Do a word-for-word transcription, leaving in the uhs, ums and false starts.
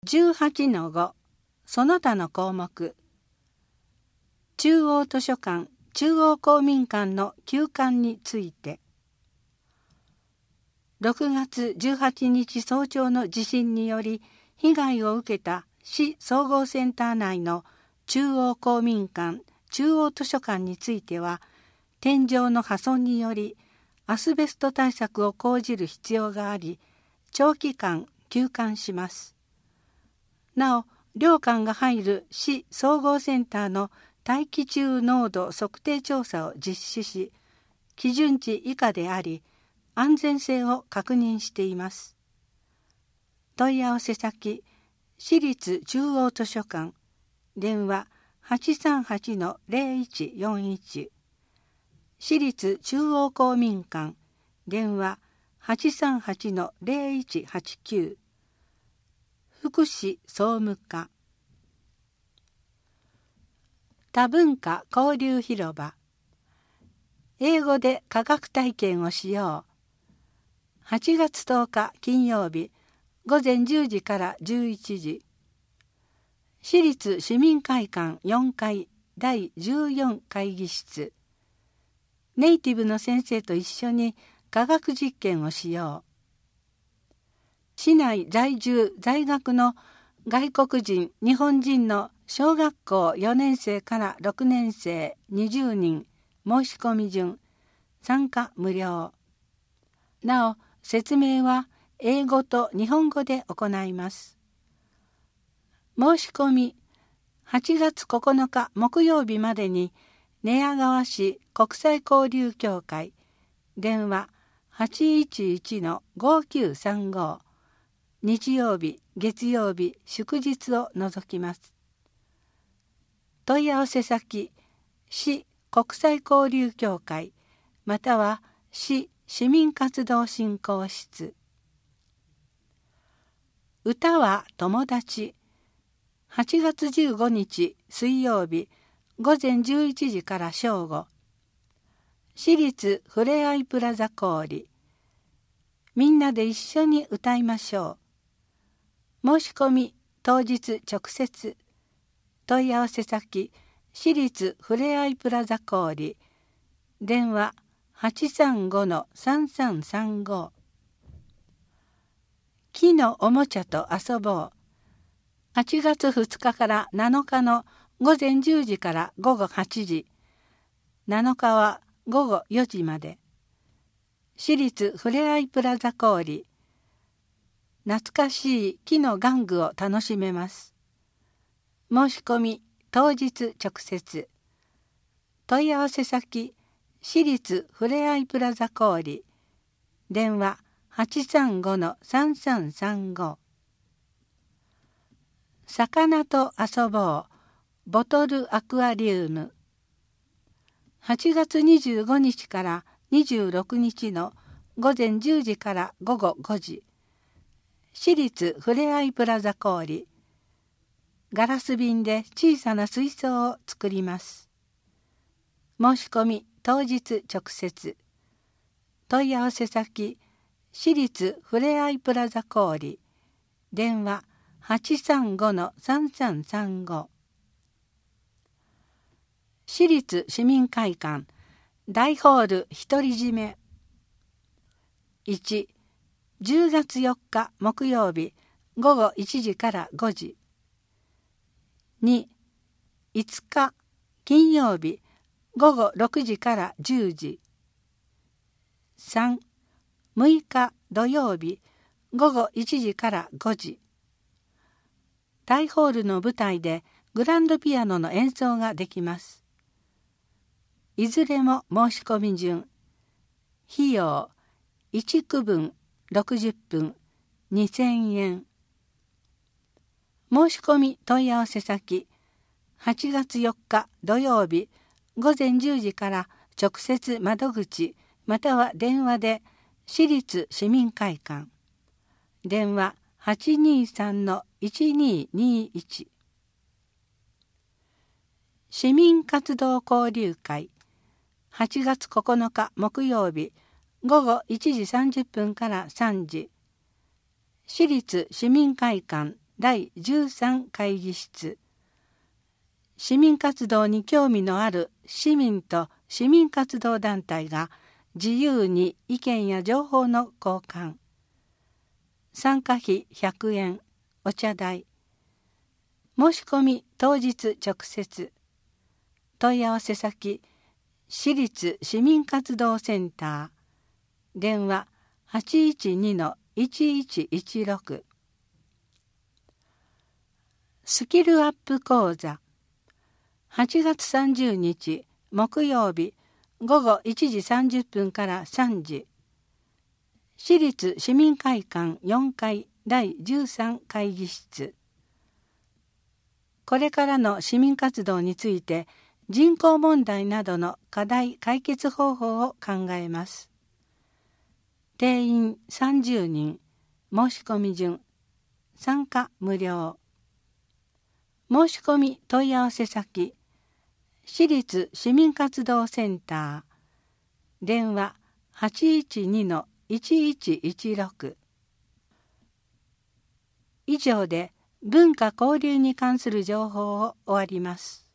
じゅうはちのご その他の項目。中央図書館中央公民館の休館について。ろくがつじゅうはちにち早朝の地震により被害を受けた市総合センター内の中央公民館中央図書館については、天井の破損によりアスベスト対策を講じる必要があり、長期間休館します。なお、両館が入る市総合センターの大気中濃度測定調査を実施し、基準値以下であり、安全性を確認しています。問い合わせ先、市立中央図書館、電話 はちさんはちのゼロいちよんいち、市立中央公民館、電話 はちさんはちのゼロいちはちきゅう、福祉総務課。多文化交流広場。英語で科学体験をしよう。はちがつとおか金曜日、ごぜんじゅうじからじゅういちじ。市立市民会館よんかいだいじゅうよん会議室。ネイティブの先生と一緒に科学実験をしよう。市内在住在学の外国人日本人の小学校よねんせいからろくねんせいにじゅうにん、申し込み順、参加無料。なお、説明は英語と日本語で行います。申し込みはちがつここのか木曜日までに寝屋川市国際交流協会、電話 はちいちいちのごきゅうさんご、日曜日、月曜日、祝日を除きます。問い合わせ先、市国際交流協会、または市市民活動振興室。歌は友達。はちがつじゅうごにち水曜日、ごぜんじゅういちじから正午。市立ふれあいプラザ小売。みんなで一緒に歌いましょう。申し込み当日直接。問い合わせ先、市立ふれあいプラザ小売。電話 はちさんごのさんさんさんご。木のおもちゃと遊ぼう。はちがつふつかからなのかのごぜんじゅうじからごごはちじ。なのかはごごよじまで。市立ふれあいプラザ小売。懐かしい木の玩具を楽しめます。申し込み当日直接。問い合わせ先、市立ふれあいプラザ小売。電話 はちさんごのさんさんさんご。魚と遊ぼう。ボトルアクアリウム。はちがつにじゅうごにちからにじゅうろくにちのごぜんじゅうじからごごごじ。市立ふれあいプラザ小売。ガラス瓶で小さな水槽を作ります。申し込み当日直接。問い合わせ先、市立ふれあいプラザ小売。電話 はちさんごのさんさんさんご。市立市民会館大ホール独り占め。いち、じゅうがつよっか木曜日ごごいちじからごじ。に、いつか金曜日ごごろくじからじゅうじ。さん、むいか土曜日ごごいちじからごじ。大ホールの舞台でグランドピアノの演奏ができます。いずれも申し込み順。費用いちくぶんろくじゅっぷんにせんえん。申し込み問い合わせ先、はちがつよっか土曜日ごぜんじゅうじから直接窓口または電話で市立市民会館。電話 はちにさんのいちににいち。市民活動交流会はちがつここのか木曜日ごごいちじさんじゅっぷんからさんじ。市立市民会館だいじゅうさん会議室。市民活動に興味のある市民と市民活動団体が自由に意見や情報の交換。参加費ひゃくえん、お茶代。申し込み当日直接。問い合わせ先、市立市民活動センター。電話 はちいちにのいちいちいちろく。スキルアップ講座。はちがつさんじゅうにち木曜日ごごいちじさんじゅっぷんからさんじ。市立市民会館よんかいだいじゅうさん会議室。これからの市民活動について人口問題などの課題解決方法を考えます。定員さんじゅうにん、申し込み順、参加無料。申し込み問い合わせ先、市立市民活動センター。電話 はちいちにのいちいちいちろく。以上で文化交流に関する情報を終わります。